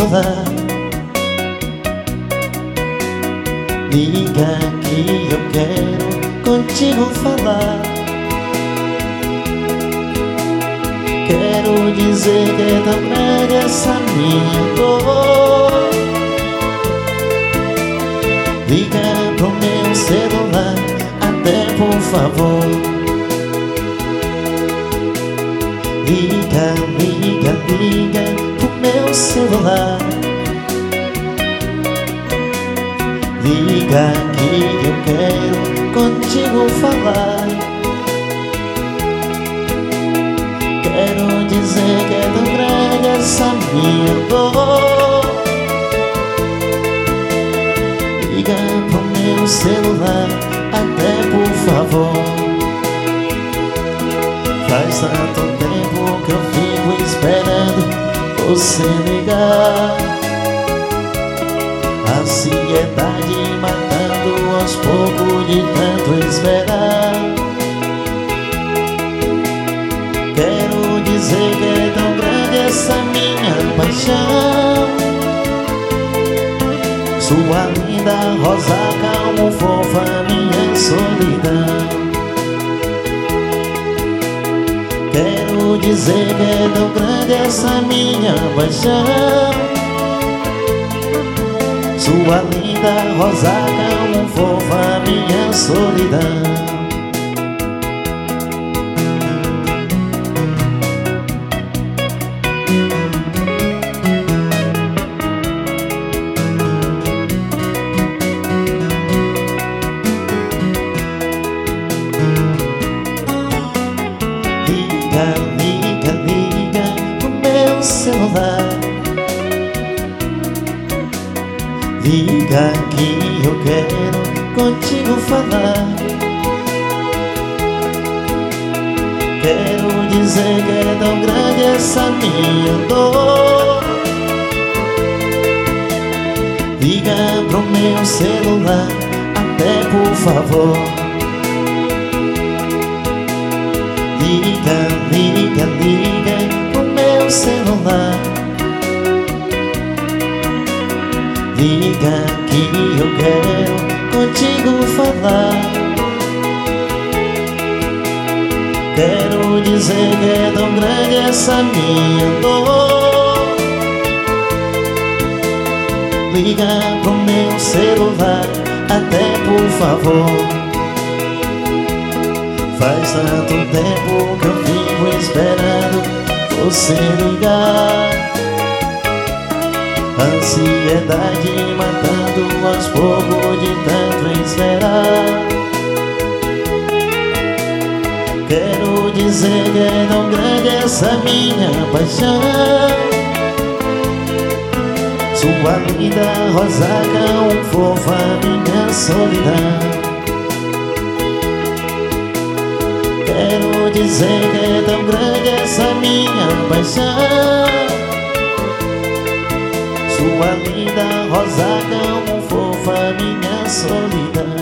celular. Liga que eu quero contigo falar. Quero dizer que é tão grande essa minha dor. Liga pro meu celular, até por favor. Liga, liga, liga pro meu celular. Liga que eu quero contigo falar. Quero dizer que é tão grande essa minha dor. Liga pro meu celular, até por favor. Faz tanto tempo que eu fico esperando você ligar. Ansiedade matando aos poucos de tanto esperar. Quero dizer que é tão grande essa minha paixão. Sua linda rosa calmo fofa minha solidão. Quero dizer que é tão grande essa minha paixão. Sua linda rosa calmo fofa minha solidão. Liga, liga, liga pro meu celular. Liga que eu quero contigo falar. Quero dizer que é tão grande essa minha dor. Liga pro meu celular, até por favor. Liga, liga, liga pro meu celular. Liga que eu quero contigo falar. Quero dizer que é tão grande essa minha dor. Liga pro meu celular, até por favor. Faz tanto tempo que eu fico esperando você ligar. Ansiedade matando aos poucos de tanto esperar. Quero dizer que é tão grande essa minha paixão. Sua linda rosa calmo fofa minha solidão. Quero dizer que é tão grande essa minha paixão. Sua linda rosa calmo fofa minha solidão.